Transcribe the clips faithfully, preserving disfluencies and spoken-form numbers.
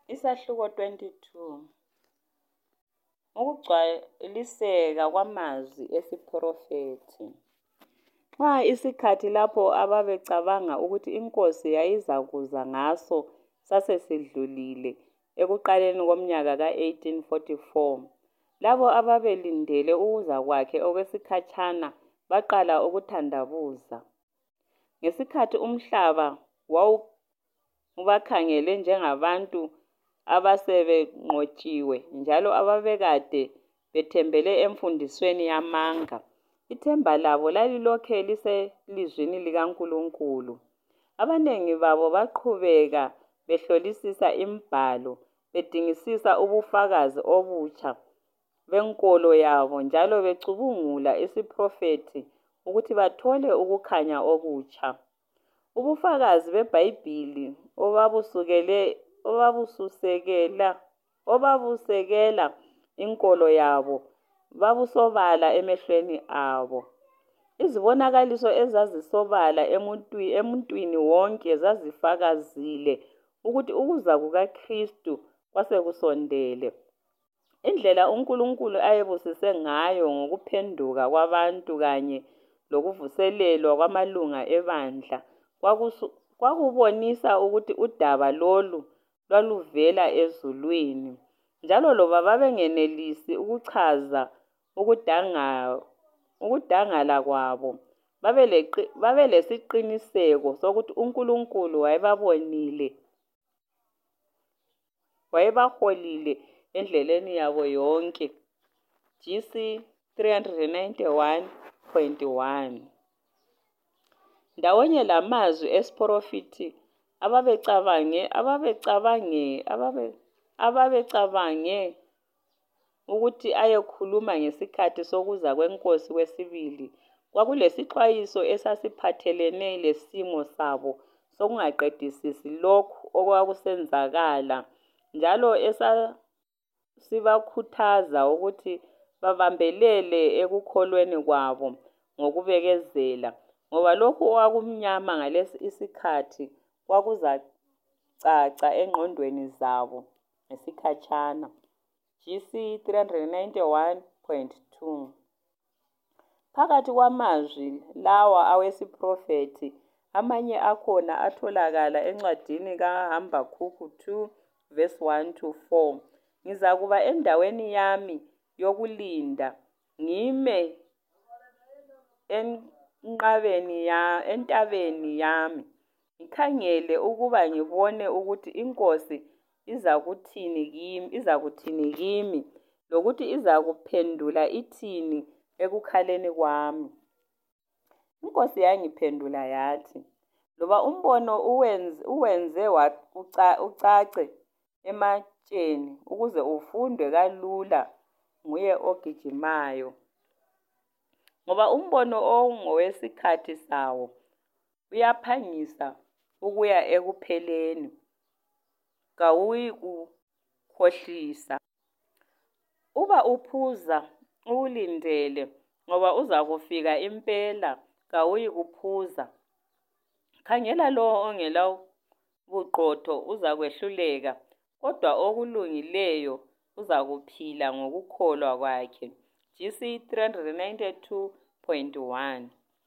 Isahluko twenty-two. Ukugcwaliseka kwamazwi esiphrofethi. Nxa isikhathi lapho ababecabanga ukuthi inkosi yayizakuza ngaso sasesidlulile ekuqaleni komnyaka ka eighteen forty-four, labo ababelindele ukuza kwakhe okwesikhatshana baqala ukuthandabuza. Ngesikhathi umhlaba wawubakhangele njengabantu abasebenqotshiwe njalo ababekade bethembele emfundisweni yamanga, ithemba labo lalilokhe liselizwini likaNkulunkulu. Abanengi babo baqhubeka behlolisisa imbhalo, bedingisisa ubufakazi obutsha benkolo yabo njalo becubungula isiphrofethi ukuthi bathole ukukhanya okutsha. Ubufakazi beBhayibhili obabusukele obabususekela obabusekela inkolo yabo babusobala emehlweni abo. Izibonakaliso ezazisobala emuntwini wonke zazifakazile ukuthi ukuza kukaKristu kwasekusondele. Indlela uNkulunkulu ayebusise ngayo ngokuphenduka kwabantu kanye lokuvuselelwa kwamalunga ebandla kwakubonisa ukuthi udaba lolu lwaluvela ezulwini, njalo loba babengenelisi ukuchaza ukudangala kwabo, babelesiqiniseko sokuthi uNkulunkulu wayebabonile, wayebaholile endleleni yabo yonke. G C three ninety-one point one. Ndawonye lamazwi esiphrofethi ababecabange ababecabange ababe ababecabange ukuthi ayekhuluma ngesikhathi sokuza kwenkosi kwesibili, kwakulesixwayiso esasiphathelene lesimo sabo sokungaqedisisi lokhu okwakusenzakala, njalo esasibakhuthaza ukuthi babambelele ekukholweni kwabo ngokubekezela, ngoba lokhu okwakumnyama ngalesi isikhathi kwakuzacaca engqondweni zabo ngesikhatshana. G C three ninety-one point two. Phakathi kwamazwi lawa awesiphrofethi, amanye akhona atholakala encwadini kaHabhakhukhi two verse one to four. Ngizakuba endaweni yami yokulinda, ngime enqabeni ya entabeni yami, ngikhangele ukuba ngibone ukuthi inkosi izakuthini kimi izakuthini kimi lokuthi izakuphendula ithini ekukhaleni kwami. Inkosi yangiphendula yathi, loba umbono uwenze uwenze ucace ematsheni ukuze ufundwe kalula nguye ogijimayo, ngoba umbono ongowesikhathi sawo uyaphangisa ukuya ekupheleni, kawuyikukhohlisa. Uba uphuza uwulindele, ngoba uzakufika impela, kawuyikuphuza. Khangela lowo ongela buqotho uzakwehluleka, kodwa okulungileyo uzakuphila ngokukholwa kwakhe. G C three ninety-two point one.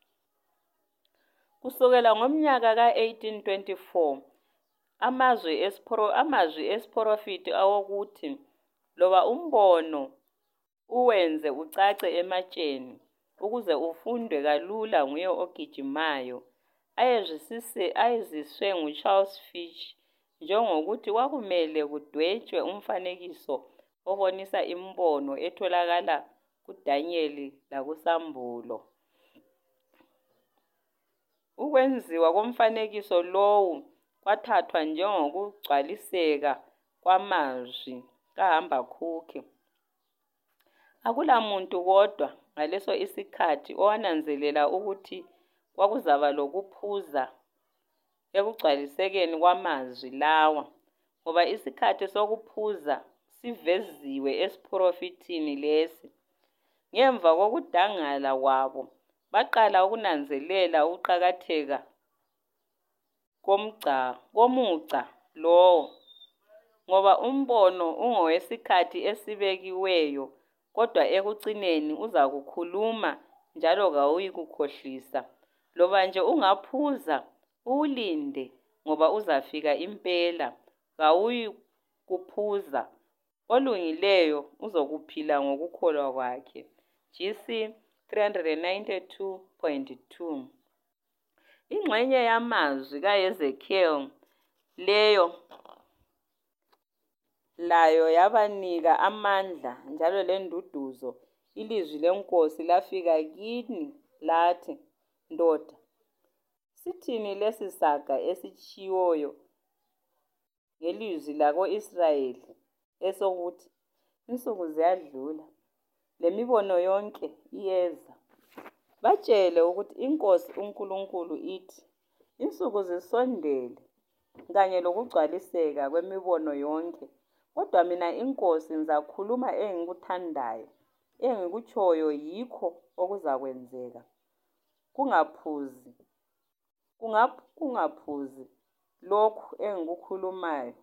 Kusukela ngomnyaka ka eighteen twenty-four, amazwi espro amazwi esiphrofethi awokuthi loba umbono uwenze ucace ematsheni ukuze ufundwe kalula nguye ogijimayo, ayezwisise ayeziswe nguCharles Fish njengokuthi kwakumele kudwetshwe umfanekiso obonisa imbono etholakala kuDanyeli lakuSambulo. Ukwenziwa komfanekiso lowu kwathathwa njengokugcwaliseka kwamazwi kaHabhakhukhi. Akula muntu kodwa ngaleso isikhathi owananzelela ukuthi kwakuzaba lokuphuza ekugcwalisekeni kwamazwi lawa, ngoba isikhathi sokuphuza siveziwe esiphrofethini lesi. Ngemva kokudangala kwabo, baqala ukunanzelela ukuqakatheka komugca komugca lowo ngoba umbono ungowesikhathi esibekiweyo, kodwa ekucineni uza kukhuluma njalo kawuyikukhohlisa. Loba nje ungaphuza, uwulinde ngoba uzafika impela, kawuyikuphuza. Olungileyo uzokuphila ngokukholwa kwakhe. G C three ninety-two point two. Ingxenye yamazwi kaHezekiel leyo layo yabanika amandla njalo lenduduzo. Ilizwi lenkosi lafika kini lathi, ndoda, sithini lesi saga esitshiwoyo ngelizwi lako-Israyeli esokuthi insuku ziyadlula lemibono yonke iyeza? Batshele ukuthi inkosi uNkulunkulu ithi insuku zisondele kanye lokugcwaliseka kwemibono yonke. Kodwa mina inkosi ngizakhuluma engikuthandayo, engikutshoyo yikho okuzakwenzeka. Kungaphuzi, kungaphuzi lokhu engikukhulumayo.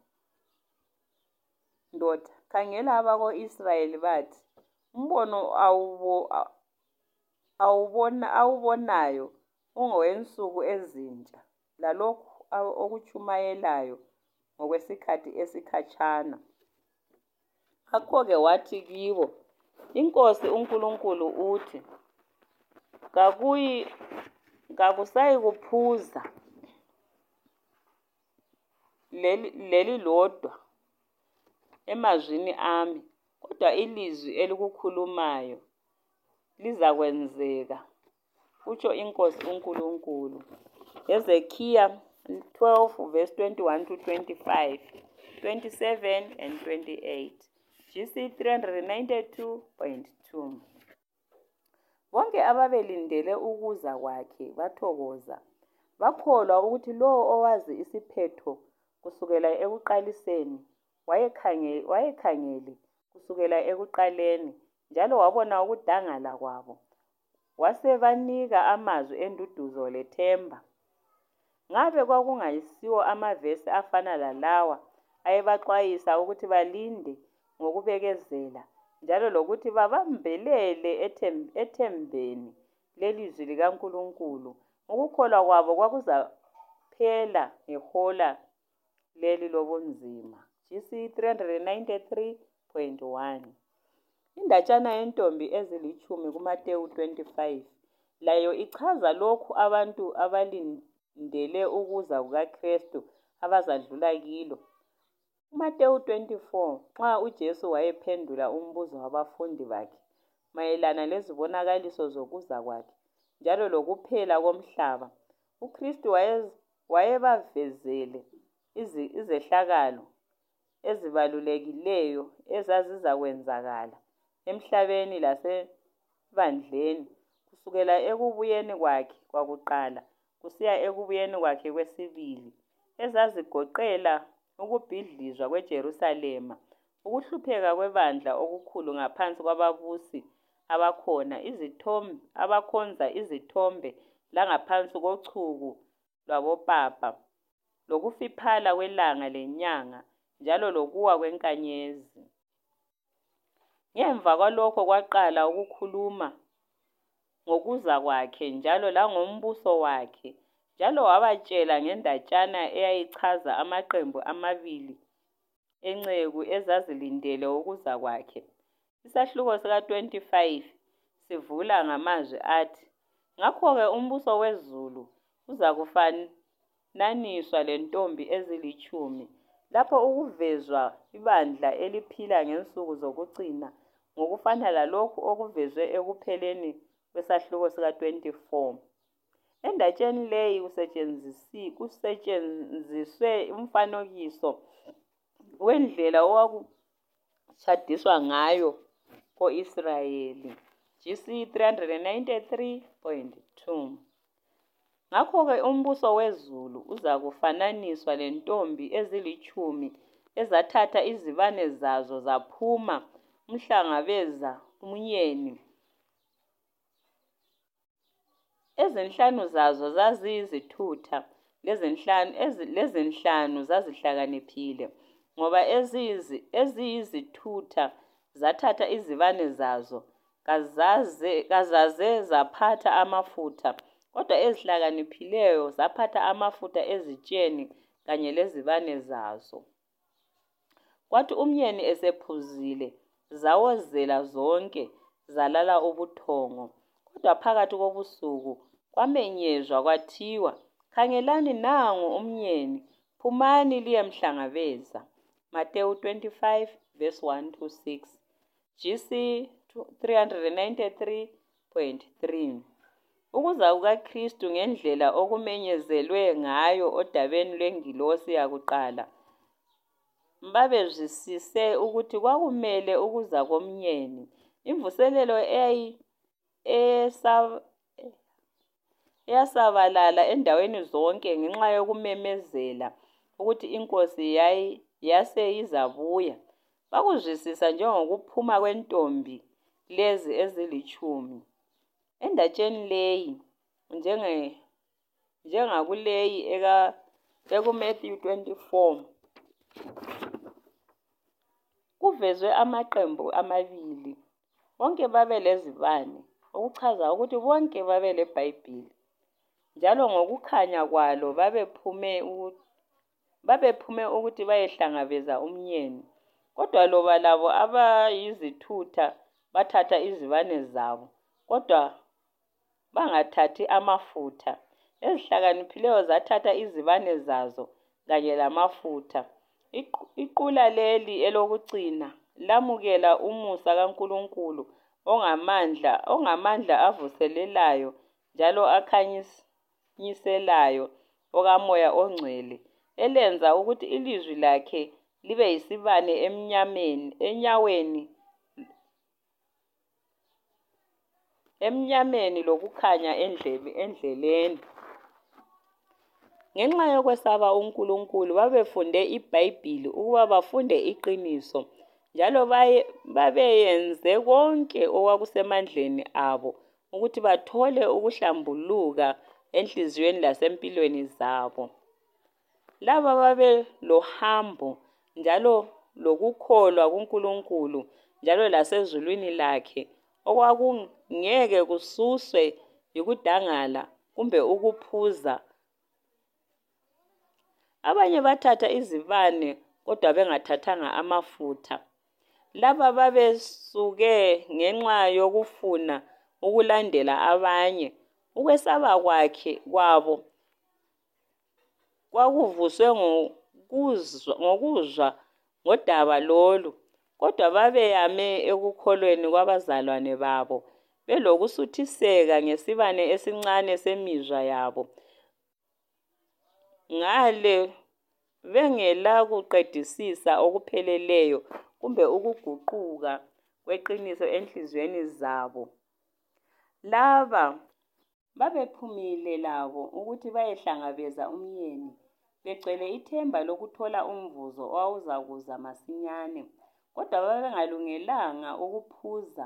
Ndoda, khangela abako-Israyeli bathi, umbono awubo awubona awubonayo ungowensuku ezintsha, lalokhu okutshumayelayo ngokwesikhathi esikhatshana. Ngakho-ke wathi kibo, inkosi uNkulunkulu uthi, kakuyi kakusayi kuphuza leli, leli lodwa emazwini ami, kodwa ilizwi elikukhulumayo lizakwenzeka, kutsho inkosi uNkulunkulu. Hezekiah twelve verse twenty-one to twenty-five, twenty-seven and twenty-eight. G C three ninety-two point two. Bonke ababelindele ukuza kwakhe bathokoza, bakholwa ukuthi lowo owazi isiphetho kusukela ekuqaliseni wayekhangele wayekhangele kusukela ekuqaleni, njalo wabona ukudangala kwabo. Wasebanika amazwi enduduzo lethemba. Ngabe kwakungayisiwo amavesi afana lalawa ayebaxwayisa ukuthi balinde ngokubekezela, njalo lokuthi babambelele ethembeni lelizwi likaNkulunkulu. Ukukholwa kwabo kwakuzaphela ngehola leli lobunzima. G C three ninety-three point one. Indatshana yentombi ezilitshumi kuMateyu twenty-five, layo ichaza lokhu abantu abalindele ukuza kukaKristu abazadlula kilo. uMateyu twenty-four, nxa uJesu wayephendula umbuzo wabafundi bakhe mayelana lezibonakaliso zokuza kwakhe njalo lokuphela komhlaba, uKristu wayebavezele izehlakalo ezibalulekileyo ezazizakwenzakala emhlabeni lasebandleni kusukela ekubuyeni kwakhe kwakuqala kusiya ekubuyeni kwakhe kwesibili, ezazigoqela ukubhidlizwa kweJerusalema, ukuhlupheka kwebandla okukhulu ngaphansi kwababusi abakhona, izithombe abakhonza izithombe langaphansi kochuku lwabopapa, lokufiphala kwelanga lenyanga, njalo lokuwa kwenkanyezi. Ngemva kwalokho kwaqala ukukhuluma ngokuza kwakhe njalo langombuso wakhe, njalo wabatshela ngendatshana eyayichaza amaqembu amabili enceku ezazilindele ukuza kwakhe. Isahluko sika twenty-five sivula ngamazwi athi, ngakho-ke umbuso wezulu uzakufananiswa lentombi ezilitshumi, lapho ukuvezwa ibandla eliphila ngensuku zokucina ngokufana lalokhu okuvezwe ekupheleni kwesahluko sika twenty-four. Endatsheni leyi kusetshenziswe umfanekiso wendlela okwakutshadiswa ngayo ko-Israyeli. G C three ninety-three point two. Ngakho-ke umbuso wezulu uzakufananiswa lentombi ezilitshumi ezathatha izibane zazo zaphuma umhlangabeza umnyeni. Ezinhlanu zazo zaziyizithutha, lezinhlanu lezinhlanu zazihlakaniphile. ngoba eziyizi eziyizithutha zathatha izibane zazo, kazaze kazaze zaphatha amafutha, kodwa ezihlakaniphileyo zaphatha amafutha ezitsheni kanye lezibane zazo. Kwathi umyeni esephuzile, zawozela zonke, zalala ubuthongo. Kodwa phakathi kobusuku kwamenyezwa kwathiwa, "Khangelani, nangu umyeni, phumani liyemhlangabeza." Matewu twenty-five verse one to six. G C three ninety-three point three. Ukuza kukaKristu ngendlela okumenyezelwe ngayo odabeni lwengilosi yakuqala, babezwisise ukuthi kwakumele ukuza komyeni. Imvuselelo eyayi eyasabalala endaweni zonke ngenxa yokumemezela ukuthi inkosi yayi yase izabuya, bakuzwisisa njengokuphuma kwentombi lezi ezilitshumi. Endatsheni leyi, njenge njengakuleyi eka ekuMathewu twenty-four, kuvezwe amaqembu amabili. Bonke babelezibane, okuchaza ukuthi bonke babeleBhayibhili, njalo ngokukhanya kwalo babephume ukuthi babephume ukuthi bayehlangabeza umyeni. Kodwa loba labo abayizithutha bathatha izibane zabo, kodwa bangathathi amafutha. Ezihlakaniphileyo zathatha izibane zazo kanye lamafutha. Iqula leli elokucina lamukela umusa kaNkulunkulu ongamandla ongamandla avuselelayo njalo akhanyiselayo okaMoya oNgcwele, elenza ukuthi ilizwi lakhe libe yisibane emnyameni enyaweni emnyameni lokukhanya endlebe endleleni. Ngenxa yokwesaba uNkulunkulu babefunde iBhayibhili ukuba bafunde iqiniso, njalo babeyenze konke okwakusemandleni abo ukuthi bathole ukuhlambuluka enhliziyweni lasempilweni zabo. Laba babelohambo njalo lokukholwa kuNkulunkulu njalo lasezulwini lakhe, okwakungeke kususwe yikudangala kumbe ukuphuza. Abanye bathatha izibane kodwa bengathathanga amafutha. Laba babesuke ngenxa yokufuna ukulandela abanye. Ukwesaba kwakhe kwabo kwakuvuswe ngokuzwa ngokuzwa ngodaba lolu, kodwa babeyame ekukholweni kwabazalwane babo, belokusuthiseka ngesibane esincane semizwa yabo. Ngale bengela kuqedisisa okupheleleyo kumbe ukuguquka kweqiniso enhliziyweni zabo. Laba babephumile labo ukuthi bayehlangabeza umyeni, begcwele ithemba lokuthola umvuzo owawuzakuza masinyane, kodwa babengalungelanga ukuphuza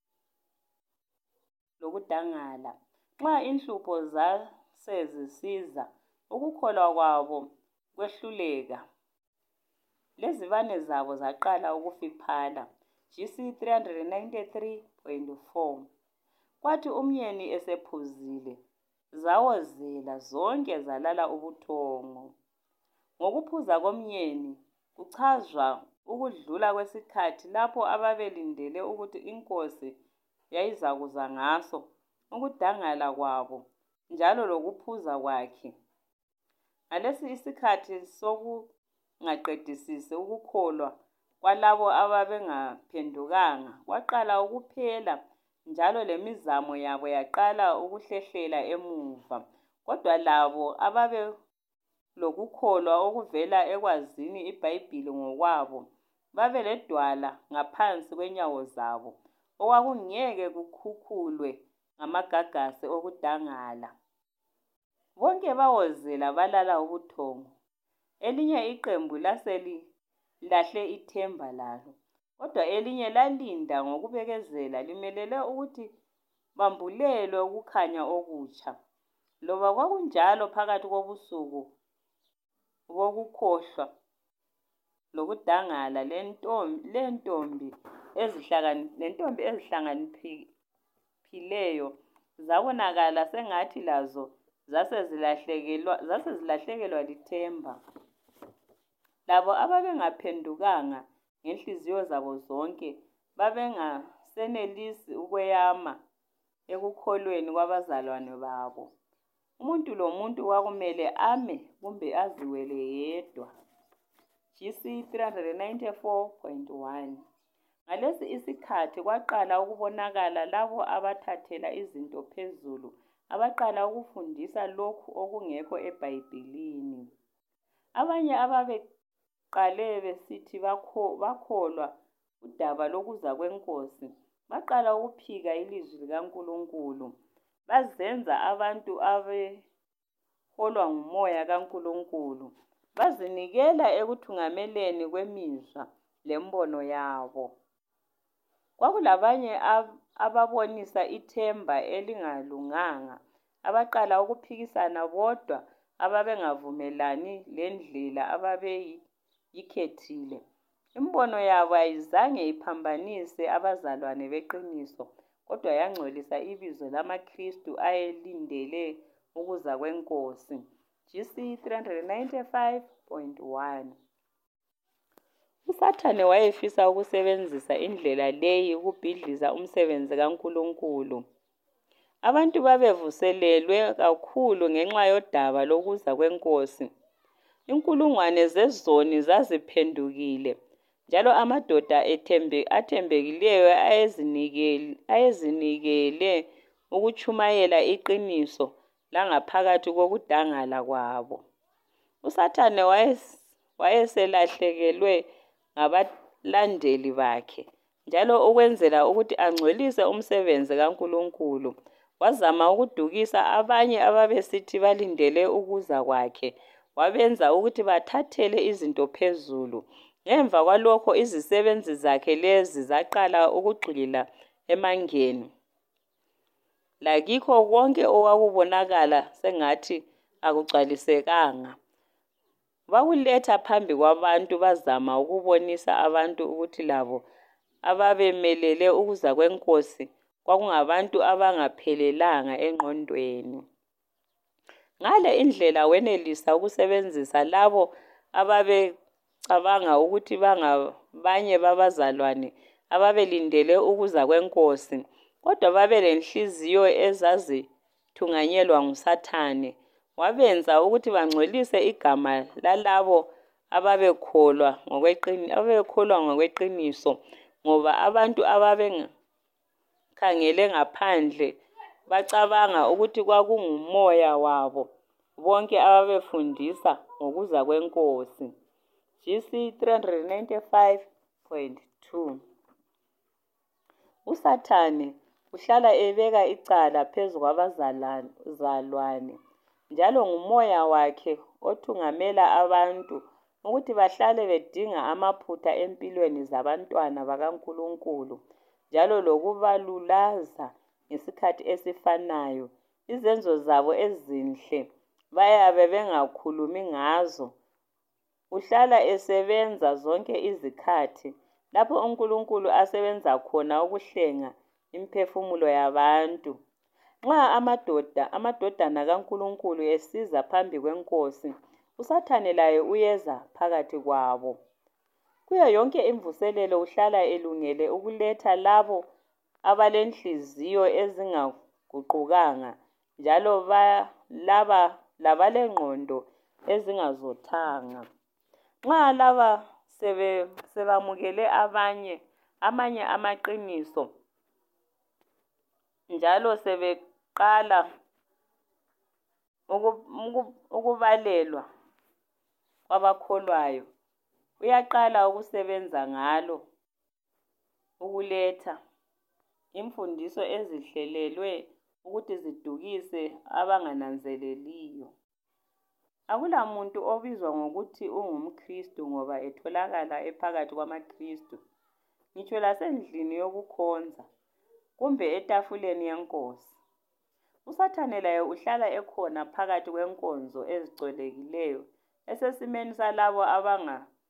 lokudangala. Nxa inhlupho zasezisiza, ukukholwa kwabo kwehluleka, lezibane zabo zaqala ukufiphala. G C three ninety-three point four. Kwathi umyeni esephuzile, zawozela zonke zalala ubuthongo. Ngokuphuza komyeni kuchazwa ukudlula kwesikhathi lapho ababelindele ukuthi inkosi yayizakuza ngaso, ukudangala kwabo njalo lokuphuza kwakhe. Ngalesi isikhathi sokungaqedisisi ukukholwa kwalabo ababengaphendukanga kwaqala ukuphela, njalo lemizamo yabo yaqala ukuhlehlela emuva. Kodwa labo ababelokukholwa okuvela ekwazini iBhayibhili ngokwabo, babeledwala ngaphansi kwenyawo zabo, okwakungeke kukhukhulwe ngamagagasi okudangala. Bonke bawozela balala ubuthongo. Elinye iqembu laselilahle ithemba lalo, kodwa elinye lalinda ngokubekezela limelele ukuthi bambulelwe ukukhanya okutsha. Loba kwakunjalo phakathi kobusuku bokukhohlwa, lokudangala lentombi lentombi ezihlakani lentombi ezihlakaniphileyo zabonakala sengathi lazo zasezilahlekelwa zasezilahlekelwa lithemba. Labo ababengaphendukanga ngenhliziyo zabo zonke babengasenelisi ukweyama ekukholweni kwabazalwane babo. Umuntu lomuntu kwakumele ame kumbe aziwele yedwa. G C three ninety-four point one. Ngalesi isikhathi kwaqala ukubonakala labo abathathela izinto phezulu, abaqala ukufundisa lokhu okungekho eBhayibhelini. Abanye ababeqale besithi bakholwa udaba lokuza kwenkosi baqala ukuphika ilizwi likaNkulunkulu. Bazenza abantu abeholwa ngumoya kaNkulunkulu. Bazinikela ekuthungameleni kwemizwa lembono yabo. Kwakulabanye ababonisa ithemba elingalunganga, abaqala ukuphikisana bodwa ababengavumelani lendlela ababeyikhethile. Imbono yabo ayizange iphambanise abazalwane beqiniso, kodwa yangcolisa ibizo lamaKristu ayelindele ukuza kwenkosi. G C three ninety-five point one. USathane wayefisa ukusebenzisa indlela leyi ukubhidliza umsebenzi kaNkulunkulu. Abantu babevuselelwe kakhulu ngenxa yodaba lokuza kwenkosi. Inkulungwane zezoni zaziphendukile, njalo amadoda ethembe athembekileyo ayezinikele ayezinikele ukuchumayela iqiniso langaphakathi kokudangala kwabo. USathane wayeselahlekelwe ngabalandeli bakhe, njalo ukwenzela ukuthi angcolise umsebenzi kaNkulunkulu, wazama ukudukisa abanye ababesithi balindele ukuza kwakhe, wabenza ukuthi bathathele izinto phezulu. Ngemva kwalokho izisebenzi zakhe lezi zaqala ukugxila emangeni, lakikho konke okwakubonakala sengathi akugcwalisekanga. Bakuletha phambi kwabantu bazama ukubonisa abantu ukuthi labo ababemelele ukuza kwenkosi kwakungabantu abangaphelelanga engqondweni. Ngale indlela wenelisa ukusebenzisa labo ababecabanga ukuthi bangabanye babazalwane ababelindele ukuza kwenkosi, kodwa babelenhliziyo ezazithunganyelwa nguSathane. Wabenza ukuthi bangcolise igama lalabo ababekholwa ngokweqiniso ababekholwa ngokweqiniso, ngoba abantu ababekhangele ngaphandle bacabanga ukuthi kwakungumoya wabo bonke ababefundisa ngokuza kwenkosi. G C three ninety-five point two. USathane uhlala ebeka icala phezu kwabazalwane, njalo ngumoya wakhe othungamela abantu ukuthi bahlale bedinga amaphutha empilweni zabantwana bakaNkulunkulu, njalo lokubalulaza ngesikhathi esifanayo. Izenzo zabo ezinhle bayabe bengakhulumi ngazo. Uhlala esebenza zonke izikhathi lapho uNkulunkulu asebenza khona ukuhlenga imphefumulo yabantu. Nxa amadoda amadodana kaNkulunkulu esiza phambi kwenkosi, uSathane laye uyeza phakathi kwabo. Kuyo yonke imvuselelo uhlala elungele ukuletha labo abalenhliziyo ezingaguqukanga, njalo laba labalengqondo ezingazothanga. Nxa laba sebe sebamukele abanye amanye amaqiniso, njalo sebeqala ukubalelwa kwabakholwayo, uyaqala ukusebenza ngalo ukuletha imfundiso ezihlelelwe ukuthi zidukise abangananzeleliyo. Akulamuntu obizwa ngokuthi ungumKristu ngoba etholakala ephakathi kwamaKristu, ngitsho lasendlini yokukhonza kumbe etafuleni yenkosi. USathane laye uhlala ekhona phakathi kwenkonzo ezicolekileyo, esesimeni salabo abangasebenzi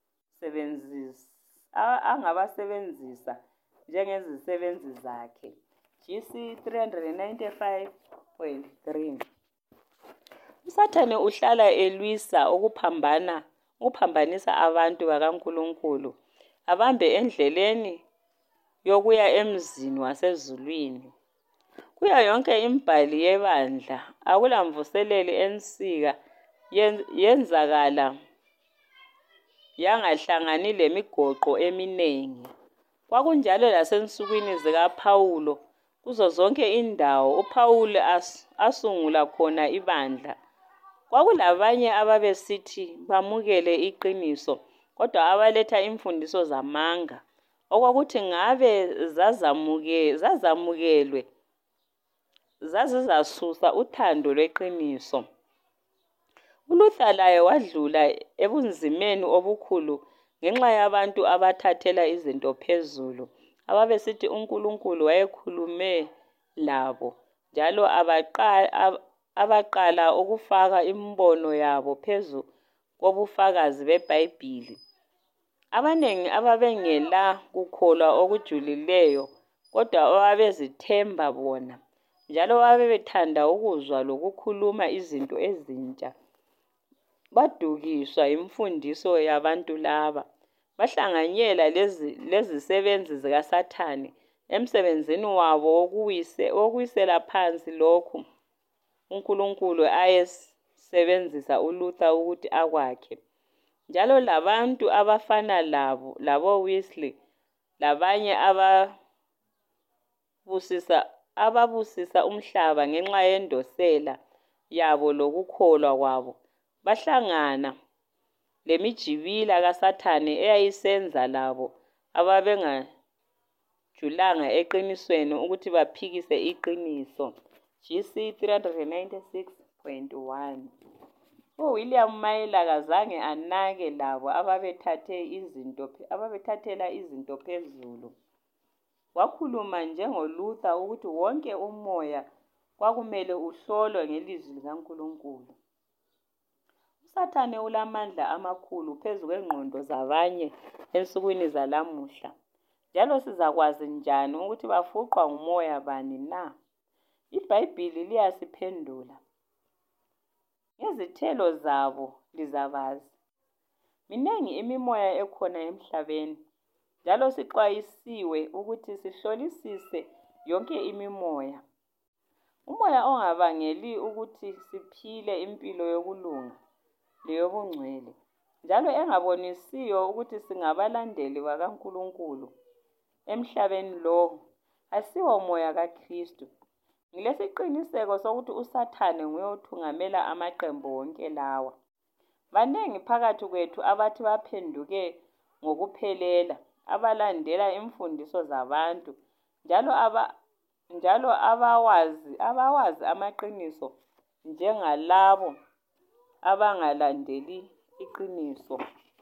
angabasebenzisa angabasebenzisa njengezisebenzi zakhe. G C three ninety-five point three. USathane uhlala elwisa ukuphambana ukuphambanisa abantu bakaNkulunkulu abambe endleleni yokuya emzini wasezulwini. Kuyo yonke imbali yebandla akulamvuseleli ensika yenzakala yangahlangani lemigoqo eminengi. Kwakunjalo lasensukwini zikaPhawulo. Kuzo zonke indawo uPhawulo as, asungula khona ibandla. Kwakulabanye ababesithi bamukele iqiniso, kodwa abaletha imfundiso zamanga, okwakuthi ngabe zazamuke, zazamukelwe zazizasusa uthando lweqiniso. uLuther laye wadlula ebunzimeni obukhulu ngenxa yabantu abathathela izinto phezulu, ababesithi uNkulunkulu wayekhulume labo, njalo abaqala, abaqala ukufaka imbono yabo phezu kobufakazi beBhayibhili. Abanengi ababengela kukholwa okujulileyo, kodwa ababezithemba bona, njalo babethanda ukuzwa lokukhuluma izinto ezintsha, badukiswa yimfundiso yabantu laba. Bahlanganyela lezi lezisebenzi zikaSathane emsebenzini wabo wokuwise wokuwisela phansi lokhu uNkulunkulu ayesebenzisa uLuther ukuthi akwakhe. Njalo labantu abafana labo labo Wesley labanye ababusisa ababusisa umhlaba ngenxa yendosela yabo lokukholwa kwabo bahlangana lemijibila kaSathane eyayisenza labo ababengajulanga eqinisweni ukuthi baphikise iqiniso. G C three ninety-six point one. uWilliam Myler kazange anake labo ababethathe izinto ababethathela izinto phezulu. Wakhuluma njengoluTher ukuthi wonke umoya kwakumele uhlolwe ngelizwi likaNkulunkulu. uSathane ulamandla amakhulu phezu kwengqondo zabanye ensukwini zalamuhla. Njalo sizakwazi njani ukuthi bafuqwa ngumoya bani na? IBhayibhili liyasiphendula. Ngezithelo zabo lizabazi. Minengi imimoya ekhona emhlabeni, njalo sixwayisiwe ukuthi sihlolisise yonke imimoya. Umoya ongabangeli ukuthi siphile impilo yokulunga leyobungcwele, njalo engabonisiyo ukuthi singabalandeli bakaNkulunkulu emhlabeni lowo, asiwo moya kaKristu. Ngilesiqiniseko sokuthi uSathane nguye othungamela amaqembu wonke lawa. Banengi phakathi kwethu abathi baphenduke ngokuphelela, abalandela imfundiso zabantu, njalo aba njalo abawazi abawazi amaqiniso njengalabo abangalandeli iqiniso.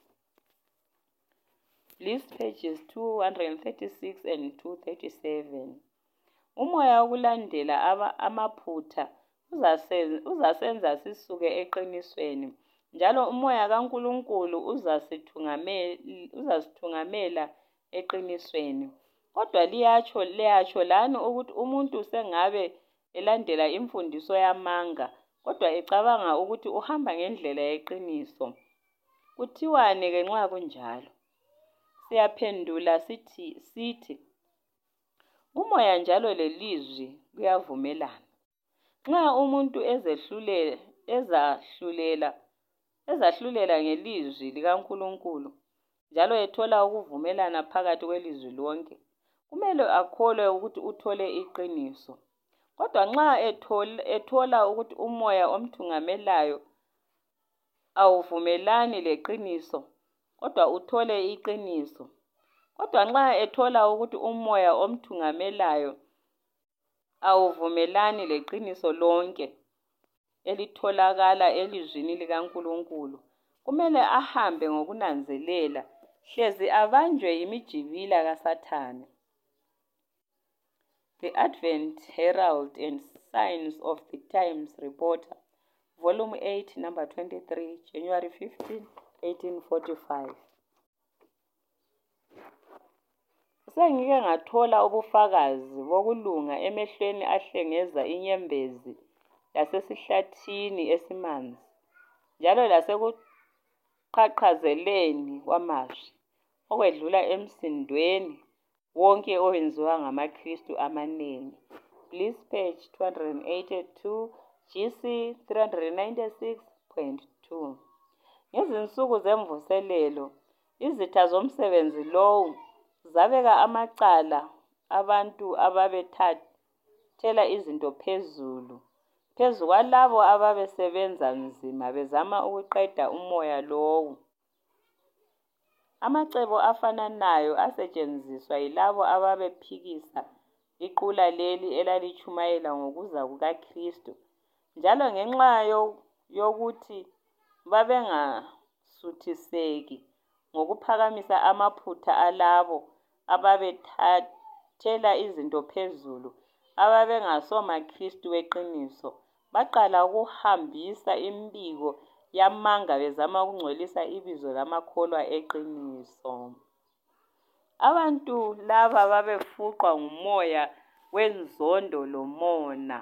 List pages two thirty-six and two thirty-seven. Umoya wokulandela amaphutha uzasenza sisuke eqinisweni, njalo umoya kaNkulunkulu uzasithungamela uzasithungamela eqinisweni. Kodwa liyatsho liyatsho lani ukuthi umuntu sengabe elandela imfundiso yamanga, kodwa ecabanga ukuthi uhamba ngendlela yeqiniso. Kuthiwane-ke nxa kunjalo? Siyaphendula sithi sithi umoya njalo lelizwi kuyavumelana. Nxa umuntu ezehlulela ezahlulela ezahlulela ngelizwi likaNkulunkulu, njalo ethola ukuvumelana phakathi kwelizwi lonke, kumele akholwe ukuthi uthole iqiniso. Kodwa nxa ethola, ethola ukuthi umoya omthungamelayo awuvumelani leqiniso, kodwa uthole iqiniso. Kodwa nxa ethola ukuthi umoya omthungamelayo awuvumelani leqiniso lonke elitholakala elizwini likaNkulunkulu, kumele ahambe ngokunanzelela, hlezi abanjwe yimijibila kaSathane. The Advent Herald and Signs of the Times Reporter, Volume eight, Number twenty-three, January fifteenth, eighteen forty-five. Sengike ngathola ubufakazi bokulunga emehlweni ahlengeza inyembezi lasesihlathini esimanzi, njalo lasekuqhaqhazeleni kwamazwi, okwedlula emsindweni wonke owenziwa ngamaKristu amanengi. Bliss page two eighty-two, G C three ninety-six point two. Ngezinsuku zemvuselelo, izitha zomsebenzi lowu zabeka amacala abantu ababethathela izinto phezulu, phezu kwalabo ababesebenza nzima bezama ukuqeda umoya lowu. Amacebo afananayo asetshenziswa yilabo ababephikisa iqula leli elalitshumayela ngokuza kukaKristu, njalo ngenxa yokuthi babengasuthiseki ngokuphakamisa amaphutha alabo ababethathela izinto phezulu, ababengasomaKristu weqiniso, baqala ukuhambisa imbiko yamanga bezama ukungcolisa ibizo lamakholwa eqiniso. Abantu laba babefuqwa ngumoya wenzondo lomona.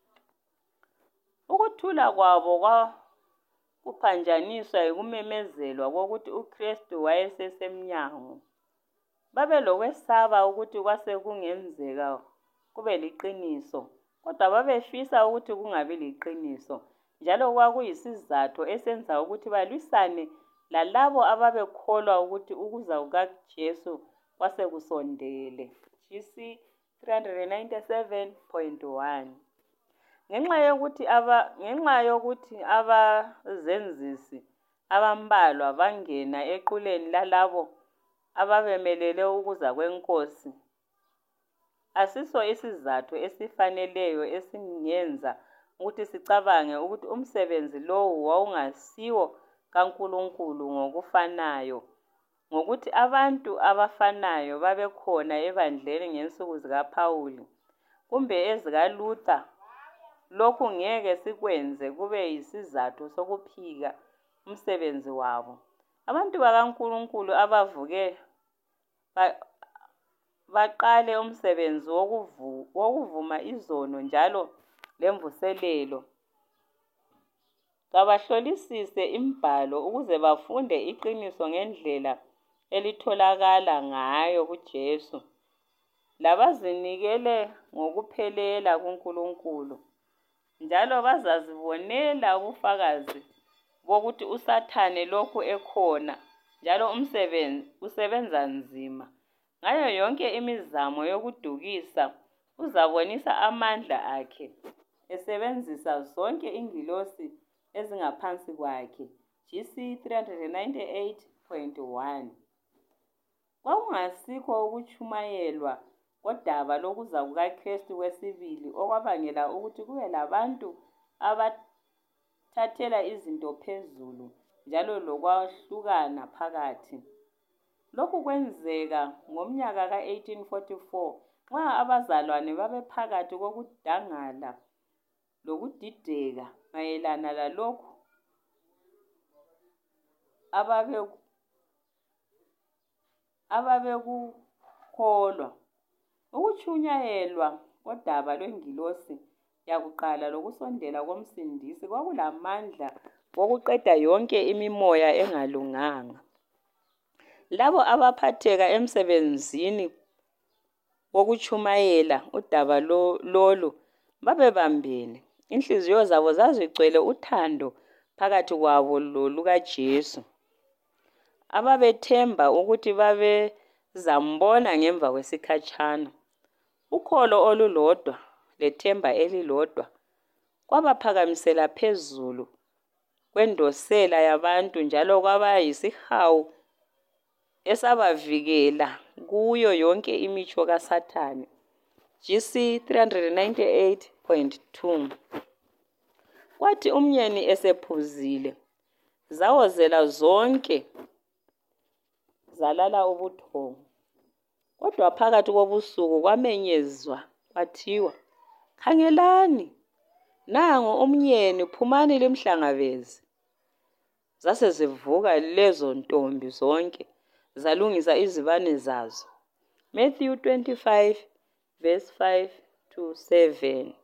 Ukuthula kwabo kuphanjaniswa yikumemezelwa kokuthi uKristu wayesesemnyango. Babelokwesaba ukuthi kwase kungenzeka kube liqiniso, kodwa babefisa ukuthi kungabi liqiniso, njalo kwakuyisizatho esenza ukuthi balwisane lalabo ababekholwa ukuthi ukuza kukaJesu kwasekusondele. G C three ninety-seven point one. Ngenxa yokuthi aba ngenxa yokuthi abazenzisi abambalwa bangena equleni lalabo ababemelele ukuza kwenkosi, asiso isizatho esifaneleyo esingenza ukuthi sicabange ukuthi umsebenzi lowu wawungasiwo kaNkulunkulu ngokufanayo, ngokuthi abantu abafanayo babekhona ebandleni ngensuku zikaPhawuli kumbe ezikaLuther. Lokhu ngeke sikwenze kube yisizatho sokuphika umsebenzi wabo. Abantu bakaNkulunkulu abavuke baqale umsebenzi wokuvu, wokuvuma izono njalo lemvuselelo. Kabahlolisise imbhalo ukuze bafunde iqiniso ngendlela elitholakala ngayo kuJesu, labazinikele ngokuphelela kuNkulunkulu, njalo bazazibonela ubufakazi bokuthi uSathane lokhu ekhona njalo umsebenzi usebenza nzima. Ngayo yonke imizamo yokudukisa uzabonisa amandla akhe esebenzisa zonke ingilosi ezingaphansi kwakhe. G C three ninety-eight point one. Kwakungasikho ukutshumayelwa kodaba lokuza kukaKristu wesibili okwabangela ukuthi kube labantu abathathela izinto phezulu njalo lokwahlukana phakathi. Lokhu kwenzeka ngomnyaka ka eighteen forty-four nxa abazalwane babephakathi kokudangala lokudideka mayelana lalokhu ababe ababekukholwa. Ukutshunyayelwa kodaba lwengilosi yakuqala lokusondela komsindisi kwakulamandla wokuqeda yonke imimoya engalunganga. Labo abaphatheka emsebenzini wokutshumayela udaba lolu babebambene. Inhliziyo zabo zazigcwele uthando phakathi kwabo lolukaJesu, ababethemba ukuthi babezambona ngemva kwesikhatshana. Ukholo olulodwa lethemba elilodwa kwabaphakamisela phezulu kwendosela yabantu njalo kwaba yisihawu esabavikela kuyo yonke imitsho kaSathane. G C three ninety-eight point two. Kwathi umyeni esephuzile, zawozela zonke zalala ubuthongo. Kodwa phakathi kobusuku kwamenyezwa kwathiwa, "Khangelani, nangu umyeni, phumani limhlangabeze." Zase zivuka lezo ntombi zonke zalungisa izibane zazo. Matthew twenty-five verse five to seven.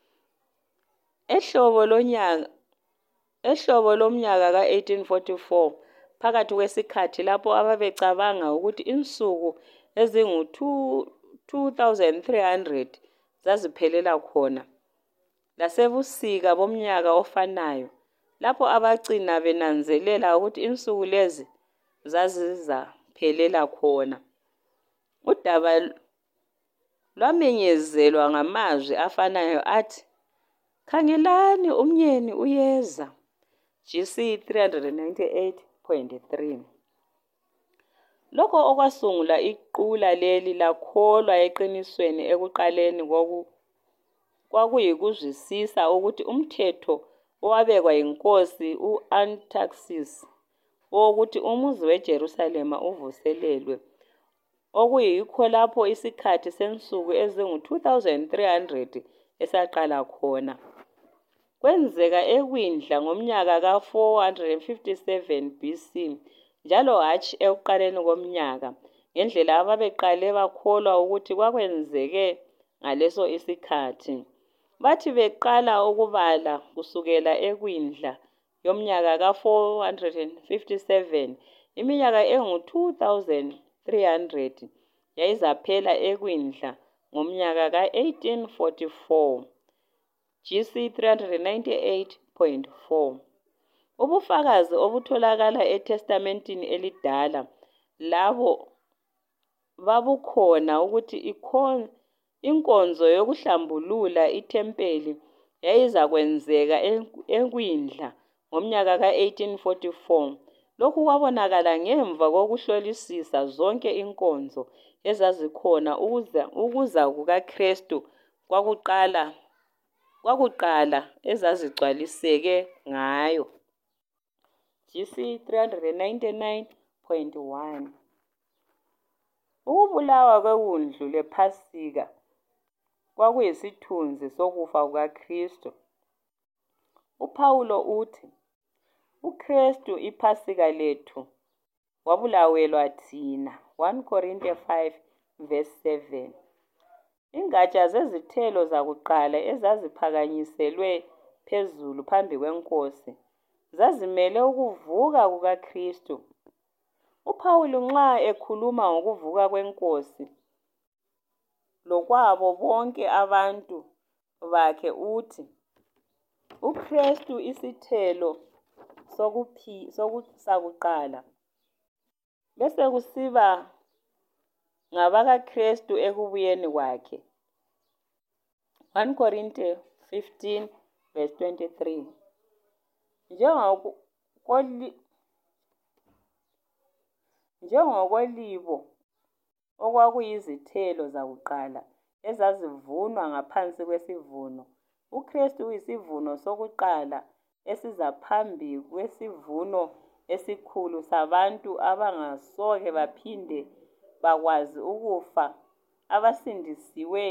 Ehlobo lonyaka ehlobo lomnyaka ka eighteen forty-four, phakathi kwesikhathi lapho ababecabanga ukuthi insuku ezingu two thousand three hundred zaziphelela khona, lasebusika bomnyaka ofanayo, lapho abagcina benanzelela ukuthi insuku lezi zazizaphelela khona, udaba lwamenyezelwa ngamazwi afanayo athi, "Khangelani, umyeni uyeza." G C three ninety-eight point three. Lokho okwasungula iqula leli lakholwa eqinisweni ekuqaleni kwakuyikuzwisisa ukuthi umthetho owabekwa yinkosi u-Artaxerxes wokuthi umuzi weJerusalema uvuselelwe, okuyikho lapho isikhathi sensuku ezingu two thousand three hundred esaqala khona. Kwenzeka ekwindla ngomnyaka ka four fifty-seven B C, njalo hatshi ekuqaleni komnyaka, ngendlela ababeqale bakholwa ukuthi kwakwenzeke ngaleso isikhathi. Bathi beqala ukubala kusukela ekwindla yomnyaka ka four fifty-seven, iminyaka engu two thousand three hundred yayizaphela ekwindla ngomnyaka ka eighteen forty-four. G C three ninety-eight point four. Ubufakazi obutholakala eTestamentini elidala labo babukhona ukuthi inkonzo yokuhlambulula ithempeli yayizakwenzeka ekwindla ngomnyaka ka eighteen forty-four. Lokhu kwabonakala ngemva kokuhlolisisa zonke inkonzo ezazikhona ukuza ukuza kukaKristu kwakuqala kwakuqala ezazigcwaliseke ngayo. G C three ninety-nine point one. Ukubulawa kwewundlu lePhasika kwakuyisithunzi sokufa kukaKristu. UPawulo uthi, uKristu iPhasika lethu wabulawelwa thina. First Corinthians five verse seven. Ingatsha zezithelo zakuqala ezaziphakanyiselwe phezulu phambi kwenkosi zazimele ukuvuka kukaKristu. UPawulo nxa ekhuluma ngokuvuka kwenkosi lokwabo bonke abantu bakhe uthi, uKristu isithelo sokuphi sokusakuqala, bese kusiba ngabakaKristu ekubuyeni kwakhe. First Corinthians fifteen verse twenty-three. Njengokolibo okwakuyizithelo zakuqala ezazivunwa ngaphansi kwesivuno, uKristu uyisivuno sokuqala esiza phambi kwesivuno esikhulu sabantu abangasoke baphinde bakwazi ukufa, abasindisiwe,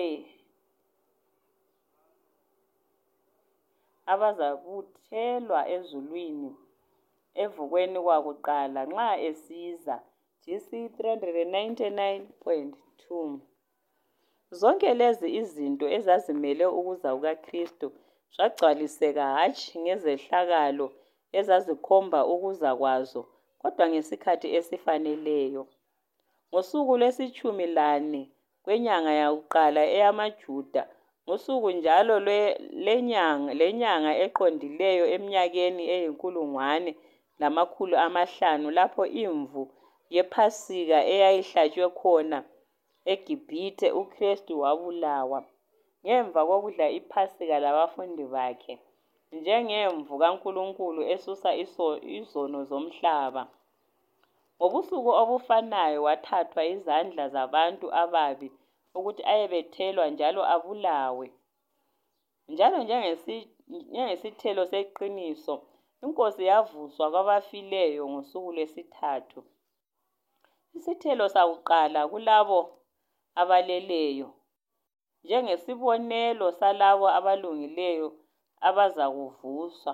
abazabuthelwa ezulwini evukweni kwakuqala nxa esiza. G C three ninety-nine point two. Zonke lezi izinto ezazimele ukuza kukaKristu zagcwaliseka hatshi ngezehlakalo ezazikhomba ukuza kwazo, kodwa ngesikhathi esifaneleyo. Ngosuku lwesitshumi lane kwenyanga yakuqala eyamaJuda, ngosuku njalo lenyanga lenyanga eqondileyo eminyakeni eyinkulungwane lamakhulu amahlanu, lapho imvu yePhasika eyayihlatshwe khona eGibhithe, uKristu wabulawa. Ngemva kokudla iPhasika labafundi bakhe, njengemvu kaNkulunkulu esusa izono zomhlaba, ngobusuku obufanayo wathathwa izandla zabantu ababi ukuthi ayebethelwa njalo abulawe. Njalo njengesithelo seqiniso, inkosi yavuswa kwabafileyo ngosuku lwesithathu. Isithelo sakuqala kulabo abaleleyo, njengesibonelo salabo abalungileyo abazakuvuswa,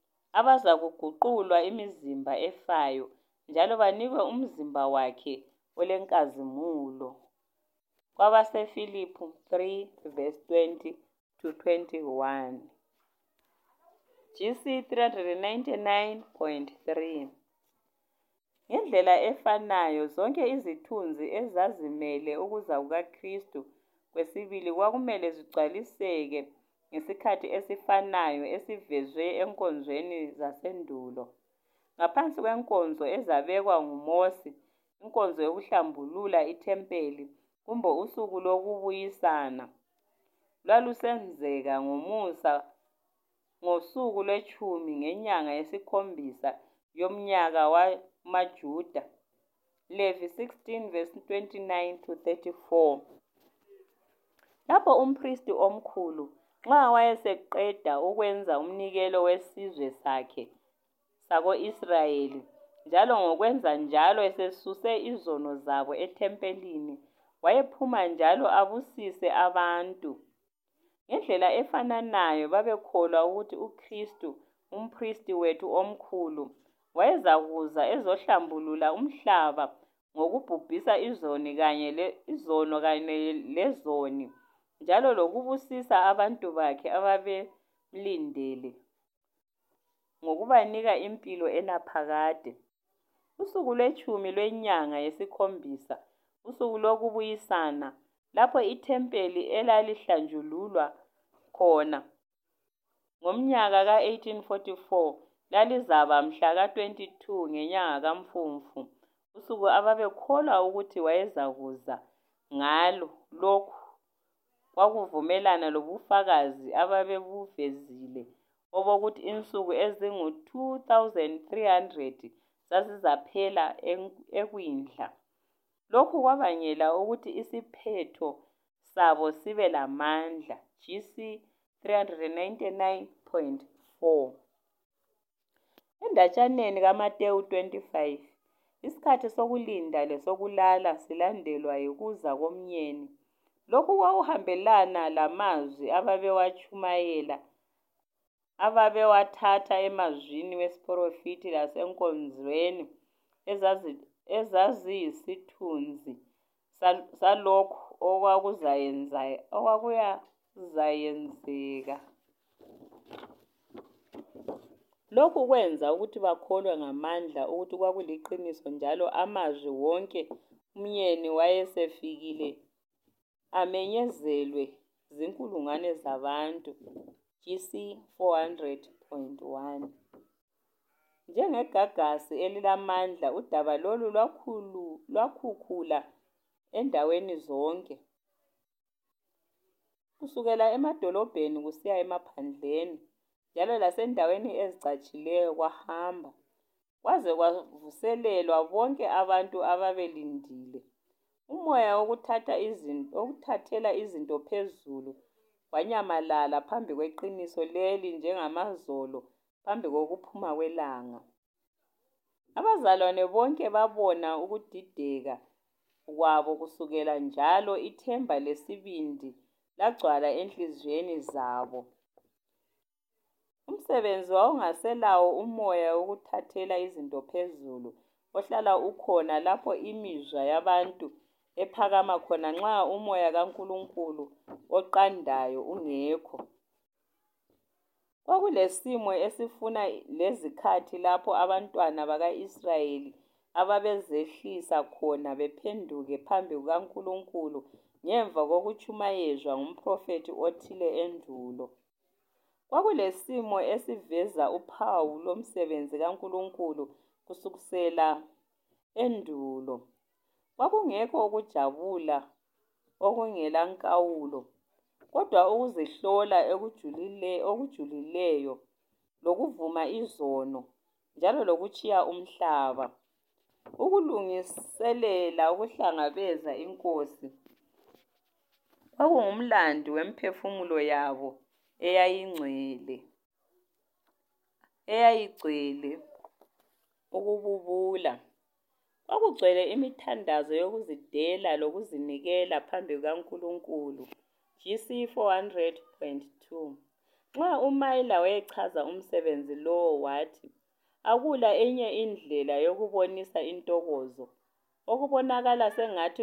abazakuguqulwa imizimba efayo, njalo banikwe umzimba wakhe olenkazimulo. KwabaseFilipi three verse twenty to twenty-one. G C three ninety-nine point three. Ngendlela efanayo zonke izithunzi ezazimele ukuza kukaKristu kwesibili kwakumele zigcwaliseke ngesikhathi esifanayo esivezwe enkonzweni zasendulo. Ngaphansi kwenkonzo ezabekwa nguMosi, inkonzo yokuhlambulula ithempeli kumbe usuku lokubuyisana lwalusenzeka ngomusa ngosuku lwetshumi ngenyanga yesikhombisa yomnyaka wamaJuda. Levi sixteen verse twenty-nine to thirty-four. Lapho umphristi omkhulu nxa wayeseqeda ukwenza umnikelo wesizwe sakhe sako-Israyeli, njalo ngokwenza njalo esesuse izono zabo ethempelini, wayephuma njalo abusise abantu. Ngendlela efananayo babekholwa ukuthi uKristu, umphristi wethu omkhulu, wayezakuza ezohlambulula umhlaba ngokubhubhisa izoni kanye le izono kanye lezoni, njalo lokubusisa abantu bakhe ababemlindele ngokubanika impilo enaphakade. Usuku lwetshumi lwenyanga yesikhombisa, usuku lokubuyisana, lapho ithempeli elalihlanjululwa khona ngomnyaka ka-eighteen forty-four lalizaba mhla ka-twenty-two ngenyanga kaMfumfu, usuku ababekholwa ukuthi wayezakuza ngalo. Lokhu kwakuvumelana lobufakazi ababebuvezile obokuthi insuku ezingu-two thousand three hundred zazizaphela ekwindla. Lokhu kwabangela ukuthi isiphetho sabo sibe lamandla. G C three ninety-nine point four. Endatshaneni kaMateyu twenty-five, isikhathi sokulinda lesokulala silandelwa yikuza komyeni. Lokhu kwakuhambelana lamazwi ababewatshumayela ababewathatha emazwini wesiprofiti lasenkonzweni ezaziyisithunzi salokho okwakuzayenzeka. Lokhu kwenza ukuthi bakholwe ngamandla ukuthi kwakuliqiniso, njalo amazwi wonke umyeni wayesefikile amenyezelwe zinkulungwane zabantu. G C four hundred point one. Njengegagasi elilamandla, udaba lolu lwakhulu lwakhukhula endaweni zonke, kusukela emadolobheni kusiya emaphandleni, njalo lasendaweni ezicatshileyo kwahamba, kwaze kwavuselelwa bonke abantu ababelindile. Umoya wokuthatha izinto, wokuthathela izinto phezulu wanyamalala phambi kweqiniso leli njengamazolo phambi kokuphuma kwelanga. Abazalwane bonke babona ukudideka kwabo kusukela njalo ithemba lesibindi lagcwala enhliziyweni zabo. Umsebenzi wawungaselawo umoya wokuthathela izinto phezulu ohlala ukhona lapho imizwa yabantu ephakama khona nxa umoya kaNkulunkulu oqandayo ungekho. Kwakulesimo esifuna lezikhathi lapho abantwana baka-Israyeli ababezehlisa khona bephenduke phambi kukaNkulunkulu ngemva kokutshumayezwa ngumphrofethi othile endulo. Kwakulesimo esiveza uphawu lomsebenzi kaNkulunkulu kusukela endulo. Kwakungekho ukujabula okungelankawulo, kodwa ukuzihlola ekujulile okujulileyo, lokuvuma izono, njalo lokutshiya umhlaba, ukulungiselela ukuhlangabeza iNkosi. Kwakungumlando wemphefumulo yabo eyayingcwele, eyayigcwele ukububula. Kwakugcwele imithandazo yokuzidela lokuzinikela phambi kukaNkulunkulu. G C four hundred point two. Nxa uMayila wayechaza umsebenzi lowo wathi, akula enye indlela yokubonisa intokozo okubonakala sengathi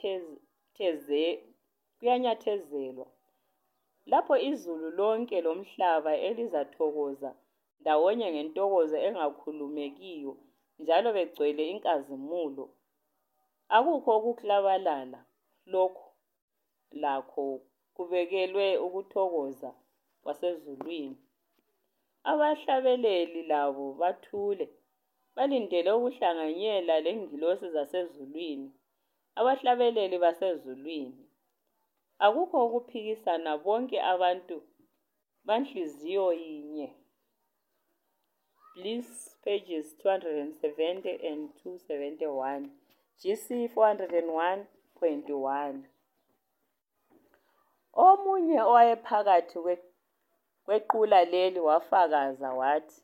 kuyanyathezelwa. Lapho izulu lonke lomhlaba elizathokoza ndawonye ngentokozo engakhulumekiyo njalo begcwele inkazimulo. Akukho ukuklabalala, lokho lakho kubekelwe ukuthokoza kwasezulwini. Abahlabeleli labo bathule, balindele ukuhlanganyela lengilosi zasezulwini, abahlabeleli basezulwini. Akukho ukuphikisana, bonke abantu banhliziyo yinye. Bliss, pages two seventy and two seventy-one, G C four oh one point one. Omunye owayephakathi kwequla leli wafakaza wathi,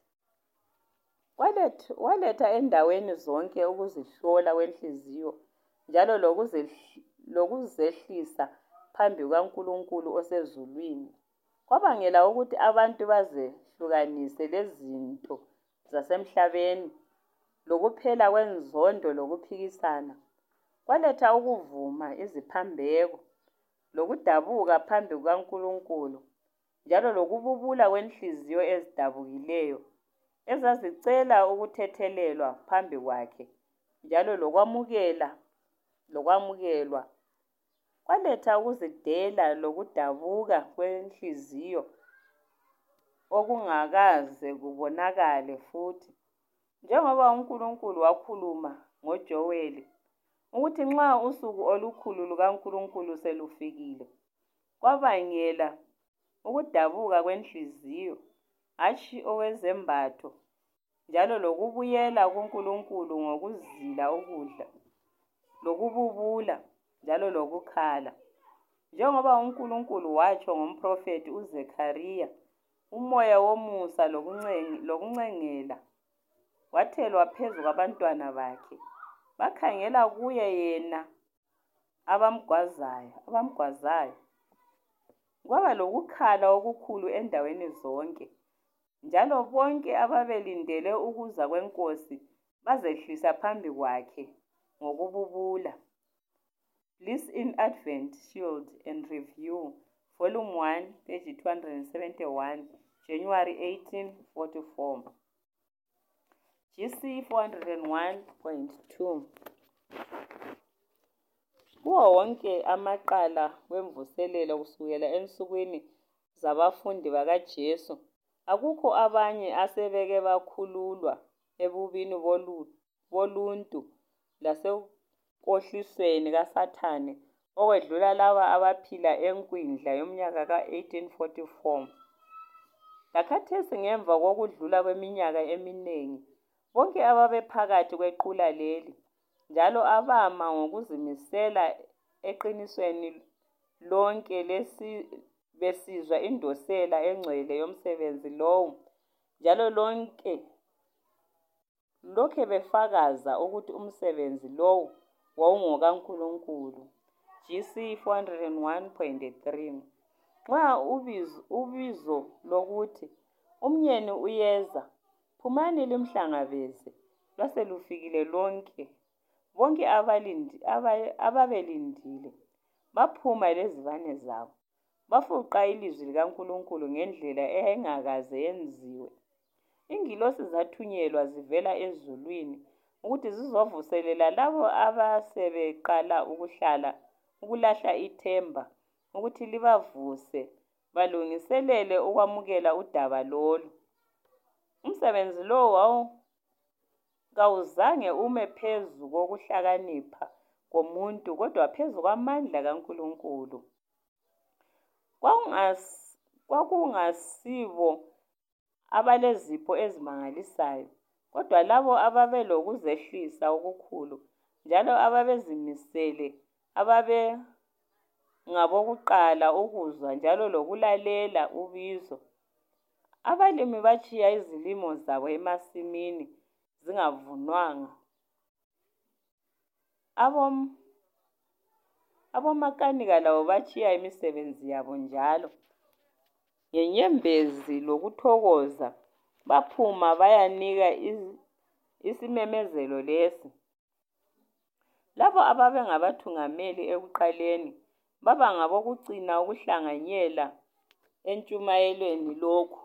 waletha endaweni zonke ukuzihlola kwenhliziyo njalo lokuzehlisa phambi kukaNkulunkulu osezulwini. Kwabangela ukuthi abantu bazehlukanise lezinto zasemhlabeni, lokuphela kwenzondo lokuphikisana. Kwaletha ukuvuma iziphambeko, lokudabuka phambi kukaNkulunkulu, njalo lokububula kwenhliziyo ezidabukileyo, ezazicela ukuthethelelwa phambi kwakhe, njalo lokwamukela lokwamukelwa. Kwaletha ukuzidela lokudabuka kwenhliziyo okungakaze kubonakale futhi, njengoba uNkulunkulu wakhuluma ngoJoweli ukuthi nxa usuku olukhulu lukaNkulunkulu selufikile, kwabangela ukudabuka kwenhliziyo, hatshi owezembatho, njalo lokubuyela kuNkulunkulu ngokuzila ukudla, lokububula, njalo lokukhala. Njengoba uNkulunkulu watsho ngomprofethi uZekhariya, umoya womusa lokuncengela wathelwa phezu kwabantwana bakhe. Bakhangela kuye yena abamgwazayo, abamgwazayo. Kwaba lokukhala okukhulu endaweni zonke, njalo bonke ababelindele ukuza kwenkosi bazehlisa phambi kwakhe ngokububula. Bliss in Advent, Shield and Review, Volume one, page two seventy-one, January eighteen forty-four. G C four oh one point two. Kuwo wonke amaqala wemvuselelo kusukela ensukwini zabafundi bakaJesu, akukho abanye asebeke bakhululwa ebubini boluntu lasenkohlisweni kaSathane okwedlula laba abaphila enkwindla yomnyaka ka-eighteen forty-four. Lakhathesi ngemva kokudlula kweminyaka eminengi, bonke ababephakathi kwequla leli, njalo abama ngokuzimisela eqinisweni lonke lesi besizwa indosela engcwele yomsebenzi lowo, njalo lonke lokhe befakaza ukuthi umsebenzi lowo wawungokaNkulunkulu. G C four oh one point three. Nxa ubizo, ubizo lokuthi umyeni uyeza, phumani limhlangabeze, lwaselufikile lonke. Bonke abalindi ababelindile baphuma lezibane zabo, bafuqa ilizwi likaNkulunkulu ngendlela eyayingakaze yenziwe. Ingilosi zathunyelwa zivela ezulwini ukuthi zizovuselela labo abasebeqala ukuhlala ukulahla ithemba, ukuthi libavuse balungiselele ukwamukela udaba lolu. Umsebenzi lo wawo kawuzange ume phezu kokuhlakanipha komuntu, kodwa phezu kwamandla kaNkulunkulu. Kwakungasibo abalezipho ezimangalisayo, kodwa labo ababelokuzehlisa okukhulu, njalo ababezimisele, ababe ngabokuqala ukuzwa njalo lokulalela ubizo. Abalimi batshiya izilimo zabo emasimini zingavunwanga. Abom Abomakanika labo batshiya imisebenzi yabo njalo. Ngenyembezi lokuthokoza baphuma bayanika isimemezelo lesi. Labo ababengabathungameli ekuqaleni baba ngabokugcina ukuhlanganyela entshumayelweni lokhu.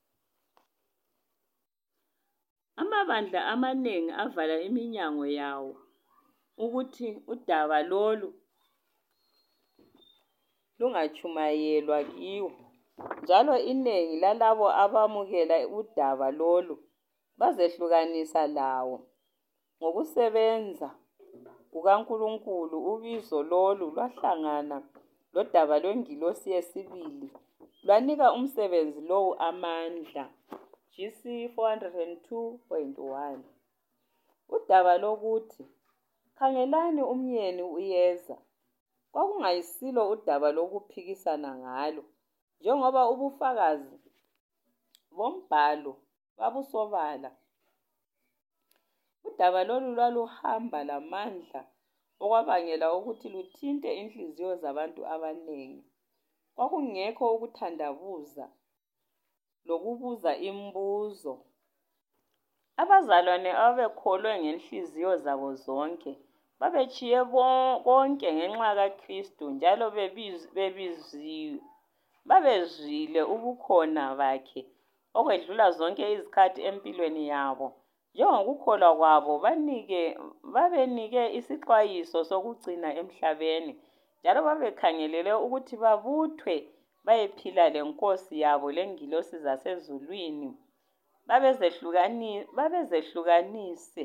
Amabandla amanengi avala iminyango yawo ukuthi udaba lolu lungatshumayelwa kiwo, njalo inengi lalabo abamukela udaba lolu bazehlukanisa lawo. Ngokusebenza kukaNkulunkulu ubizo lolu lwahlangana lodaba lwengilosi yesibili lwanika umsebenzi lowu amandla. G C four oh two point one. Udaba lokuthi khangelani umyeni uyeza kwakungayisilo udaba lokuphikisana ngalo, njengoba ubufakazi bombhalo babusobala. Udaba lolu lwaluhamba lamandla okwabangela ukuthi luthinte inhliziyo zabantu abanengi. Kwakungekho ukuthandabuza lokubuza imibuzo. Abazalwane ababekholwe ngenhliziyo zabo zonke babetshiye konke ngenxa kaKristu, njalo bebiziwe babezwile ubukhona bakhe okwedlula zonke izikhathi empilweni yabo. Njengokukholwa kwabo banike babenike isixwayiso sokugcina emhlabeni, njalo babekhangelele ukuthi babuthwe bayephila lenkosi yabo lengilosi zasezulwini, babezehlukani babezehlukanise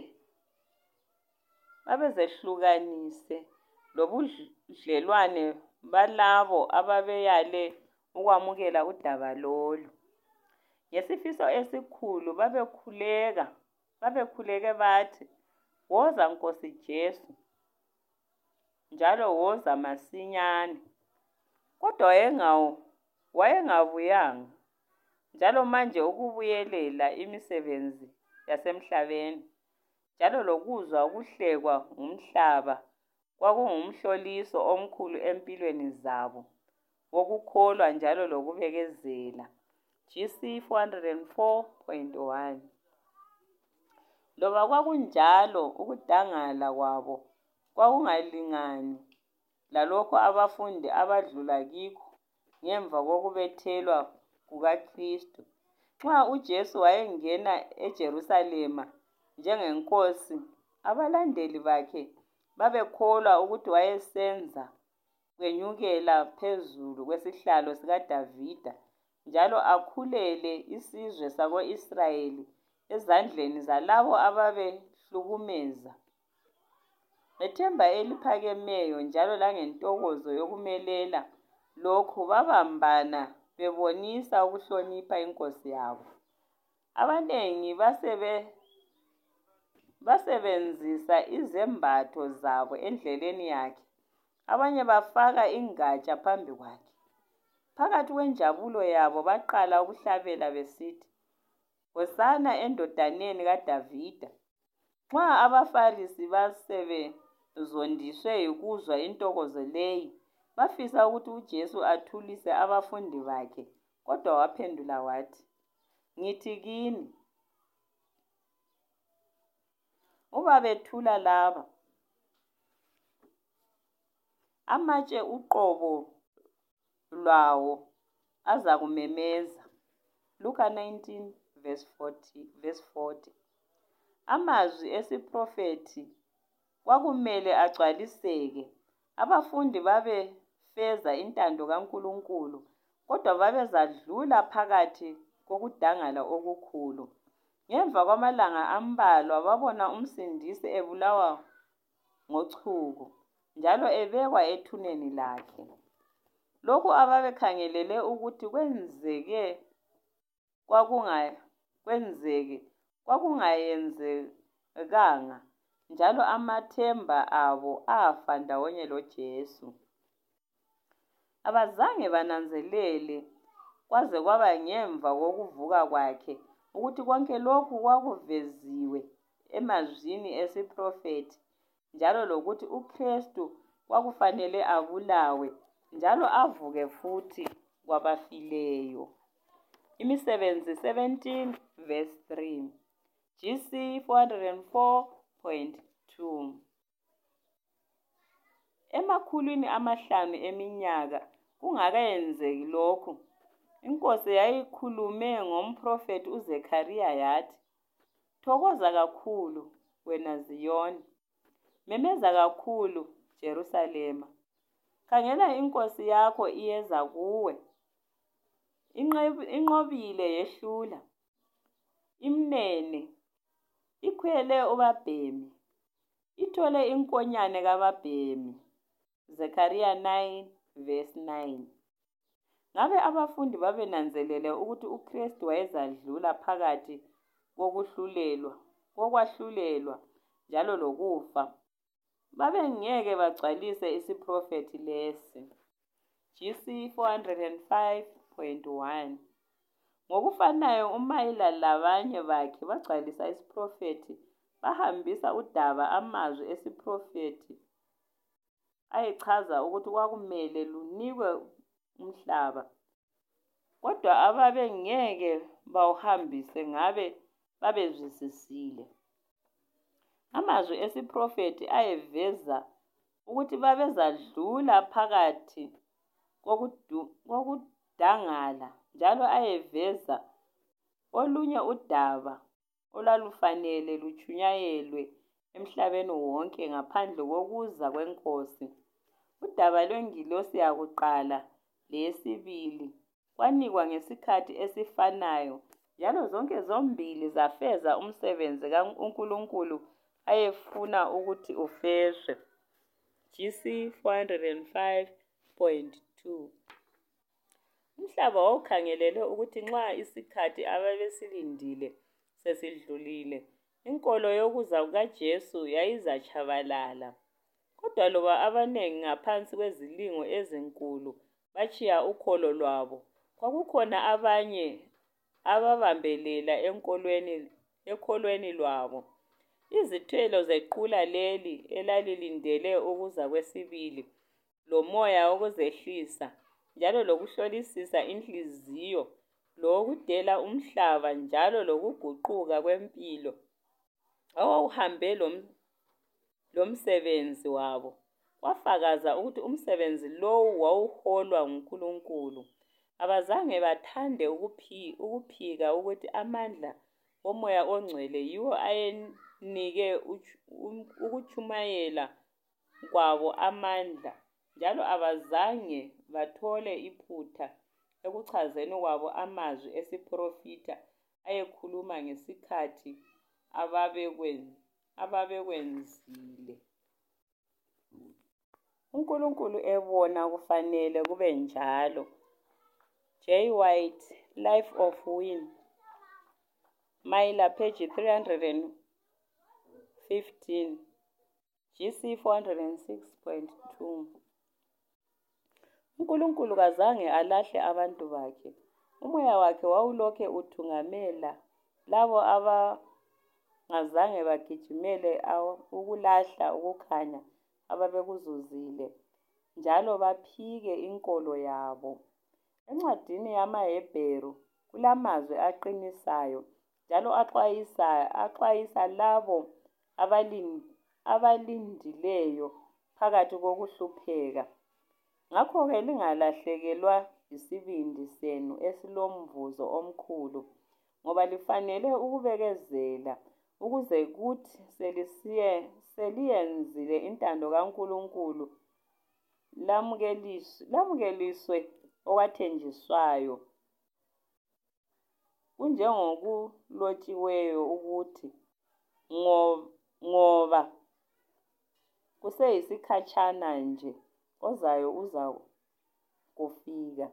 babezehlukanise lobudlelwane balabo ababeyale ukwamukela udaba lolu. Ngesifiso esikhulu babekhuleka babekhuleke bathi, woza Nkosi Jesu, njalo woza masinyane. Kodwa wayengawo wayengabuyanga, njalo manje ukubuyelela imisebenzi yasemhlabeni, njalo lokuzwa ukuhlekwa ngumhlaba kwakungumhloliso omkhulu empilweni zabo wokukholwa njalo lokubekezela. G C four oh four point one. Loba kwakunjalo, ukudangala kwabo kwakungalingani lalokho abafundi abadlula kikho ngemva kokubethelwa kukaKristu. Nxa uJesu wayengena eJerusalema njengenkosi, abalandeli bakhe babekholwa ukuthi wayesenza kwenyukela phezulu kwesihlalo sikaDavida, njalo akhulele isizwe sako-Israyeli ezandleni zalabo ababehlukumeza. Ngethemba eliphakemeyo njalo langentokozo yokumelela lokhu, babambana bebonisa ukuhlonipha inkosi yabo. Abanengi basebe basebenzisa izembatho zabo endleleni yakhe, abanye bafaka ingatsha phambi kwakhe. Phakathi kwenjabulo yabo baqala ukuhlabela besithi, Hosana endodaneni kaDavida. Nxa abaFarisi basebezondiswe yikuzwa intokozo leyi, bafisa ukuthi uJesu athulise abafundi bakhe, kodwa waphendula wathi, ngithi kini, uba bethula laba, amatshe uqobo lwawo azakumemeza. Luka nineteen verse forty. Amazwi esiphrofethi kwakumele agcwaliseke. Abafundi babefeza intando kaNkulunkulu, kodwa babezadlula phakathi kokudangala okukhulu. Ngemva kwamalanga ambalwa babona umsindisi ebulawa ngochuku, njalo ebekwa ethuneni lakhe. Lokhu ababekhangelele ukuthi kwenzeke kwakungakwenzeke kwakungayenzekanga, njalo amathemba abo afa ndawonye loJesu. Abazange bananzelele kwaze kwaba ngemva kokuvuka kwakhe ukuthi konke lokhu kwakuveziwe emazwini esiphrofethi, njalo lokuthi uKristu kwakufanele abulawe njalo avuke futhi kwabafileyo. Imisebenzi seventeen verse three. G C four oh four point two. Emakhulwini amahlanu eminyaka kungakayenzeki lokhu, inkosi yayikhulume ngomprofethi uZekhariya yathi, "Thokoza kakhulu, wena Ziyoni, memeza kakhulu, Jerusalema. Khangela inkosi yakho iyeza kuwe, inqobile yehlula, imnene, ikhwele ubabhemi, ithole inkonyane kababhemi." Zekhariya nine verse nine. Ngabe abafundi babenanzelele ukuthi uKristu wayezadlula phakathi kokuhlulelwa, kokwahlulelwa njalo lokufa, babengeke bagcwalise isiprofethi lesi. G C four oh five point one. Ngokufanayo uMayela labanye bakhe bagcwalisa isiprofethi, bahambisa udaba amazwi esiprofethi ayechaza ukuthi kwakumele lunikwe umhlaba, kodwa ababengeke bawuhambise ngabe babezwisisile. Amazwi esiprofethi ayeveza ukuthi babezadlula phakathi kokudangala, njalo ayeveza olunye udaba olwalufanele lutshunyayelwe emhlabeni wonke ngaphandle kokuza kwenkosi. Udaba lwengilosi yakuqala leyesibili kwanikwa ngesikhathi esifanayo, njalo zonke zombili zafeza umsebenzi kaNkulunkulu ayefuna ukuthi ufezwe. G C four oh five point two. Umhlaba wawukhangelele ukuthi nxa isikhathi ababesilindile sesidlulile, inkolo yokuza kukaJesu yayizatshabalala. Kodwa loba abanengi ngaphansi kwezilingo ezinkulu batshiya ukholo lwabo, kwakukhona abanye ababambelela enkolweni ekholweni lwabo. Izithelo zequla leli elalilindele ukuza kwesibili, lomoya wokuzehlisa, njalo lokuhlolisisa inhliziyo, lokudela umhlaba, njalo lokuguquka kwempilo, awawuhambe lomsebenzi wabo, wafakaza ukuthi umsebenzi lowu wawuholwa nguNkulunkulu. Abazange bathande ukuphika ukuthi amandla oMoya oNgcwele yiwo ayenike ukutshumayela kwabo amandla, njalo abazange bathole iphutha ekuchazeni kwabo amazwi esiprofita ayekhuluma ngesikhathi ababekwenzile. uNkulunkulu ebona kufanele kube njalo. J. White, Life of Wynne, Mayela, page three hundred fifteen, G C four oh six point two. uNkulunkulu kazange alahle abantu bakhe. Umoya wakhe wawulokhe uthungamela labo abangazange bagijimele ukulahla ukukhanya ababekuzuzile, njalo baphike inkolo yabo. Encwadini yamaHebheru kulamazwi aqinisayo njalo axwayisayo, axwayisa labo abalindileyo phakathi kokuhlupheka. Ngakho-ke lingalahlekelwa isibindi senu esilomvuzo omkhulu, ngoba lifanele ukubekezela ukuze kuthi selisiye seliyenzile intando kaNkulunkulu lamukeliswe okwathenjiswayo, kunjengokulotshiweyo ukuthi, ngoba kuseyisikhatshana nje, ozayo uza kufika.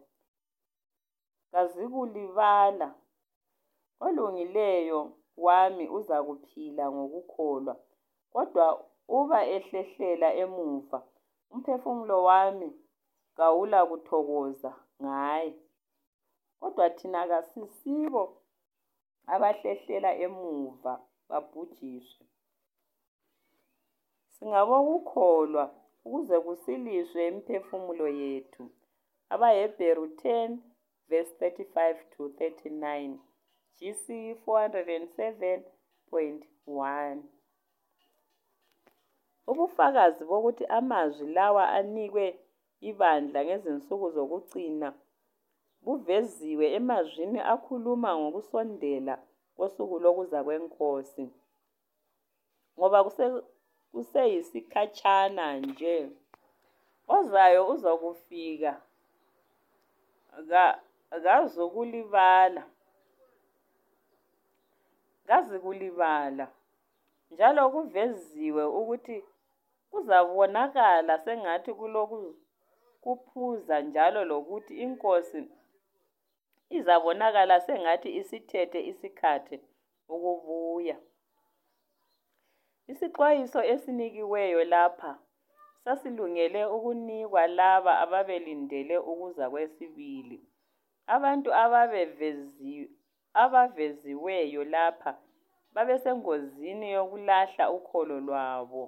Kazikulibala, olungileyo wami uza kuphila ngokukholwa, kodwa uba ehlehlela emuva, umphefumulo wami kawula kuthokoza ngaye. Kodwa thina kasisibo abahlehlela emuva babhujiswe. Singabokukholwa ukuze kusiliswe imiphefumulo yethu. AbaHebheru ten verse thirty-five to thirty-nine, G C four oh seven point one. Ubufakazi bokuthi amazwi lawa anikwe ibandla ngezinsuku zokugcina buveziwe emazwini akhuluma ngokusondela kosuku lokuza kweNkosi, ngoba kuseyisikhatshana nje. Ozayo uzokufika, kazukulibala, kazikulibala, njalo kuveziwe ukuthi kuzabonakala sengathi kulokuphuza, njalo lokuthi iNkosi izabonakala sengathi isithethe isikhathi ukubuya. Isixwayiso esinikiweyo lapha sasilungele ukunikwa laba ababelindele ukuza kwesibili. Abantu ababevezi, abaveziweyo lapha babesengozini yokulahla ukholo lwabo.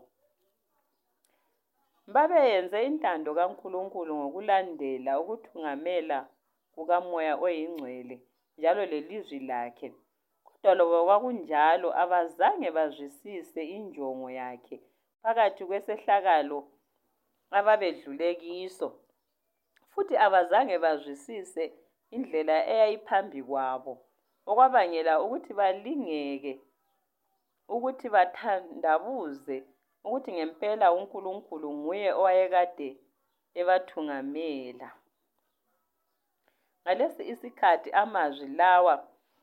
Babeyenze intando kaNkulunkulu ngokulandela ukuthungamela kukaMoya Oyingcwele njalo lelizwi lakhe. Kodwa loba kwakunjalo, abazange bazwisise injongo yakhe phakathi kwesehlakalo ababedlule kiso, futhi abazange bazwisise indlela eyayiphambi kwabo, okwabangela ukuthi balingeke, ukuthi bathandabuze ukuthi ngempela uNkulunkulu nguye owayekade ebathungamela. Ngalesi isikhathi amazwi lawa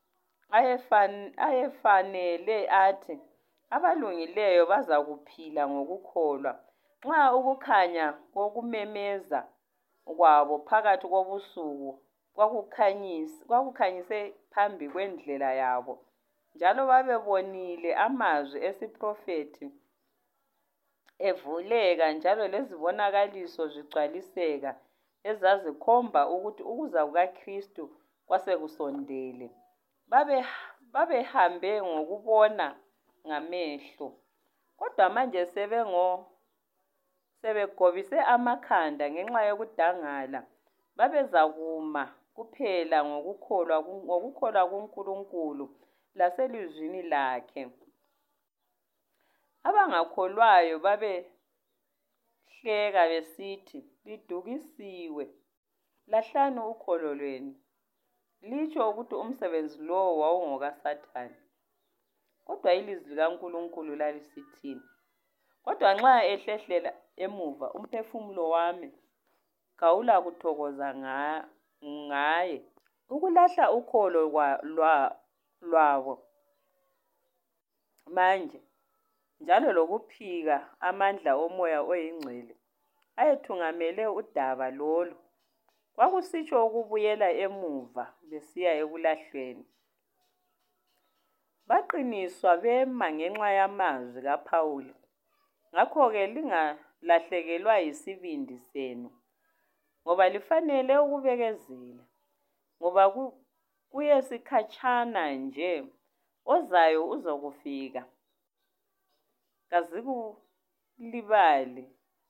ayefanele athi, abalungileyo bazakuphila ngokukholwa. Nxa ukukhanya kokumemeza kwabo phakathi kobusuku kwakukhanyise phambi kwendlela yabo, njalo babebonile amazwi esiphrofethi evuleka njalo lezibonakaliso zigcwaliseka, ezazikhomba ukuthi ukuza kukaKristu kwasekusondele. Babe babehambe ngokubona ngamehlo, kodwa manje sebengo sebegobise amakhanda ngenxa yokudangala. Babezakuma kuphela ngokukholwa ngokukholwa kuNkulunkulu laselizwini lakhe. Abangakholwayo babehleka besithi, lidukisiwe, lahlani ukholo lwenu. Litsho ukuthi umsebenzi lowo wawungokaSathane. Kodwa ilizwi likaNkulunkulu lalisithini? Kodwa nxa ehlehlela emuva, umphefumulo wami kawulakuthokoza ngaye. Ukulahla ukholo lwabo manje, njalo lokuphika amandla oMoya Oyingcwele ayethungamele udaba lolu, kwakusitsho ukubuyela emuva besiya ekulahlweni. Baqiniswa bema ngenxa yamazwi kaPhawuli. Ngakho-ke lingalahlekelwa yisibindi senu, ngoba lifanele ukubekezela, ngoba kuyesikhatshana nje. Ozayo uzokufika, kazikulibali.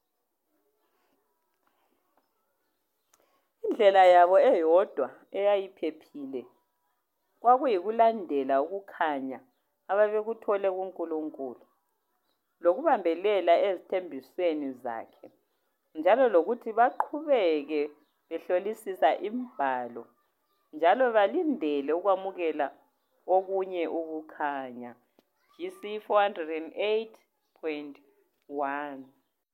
Indlela yabo eyodwa eyayiphephile kwakuyikulandela ukukhanya ababekuthole kuNkulunkulu, lokubambelela ezithembisweni zakhe, njalo lokuthi baqhubeke behlolisisa imbhalo, njalo balindele ukwamukela okunye ukukhanya. G C four oh eight point one.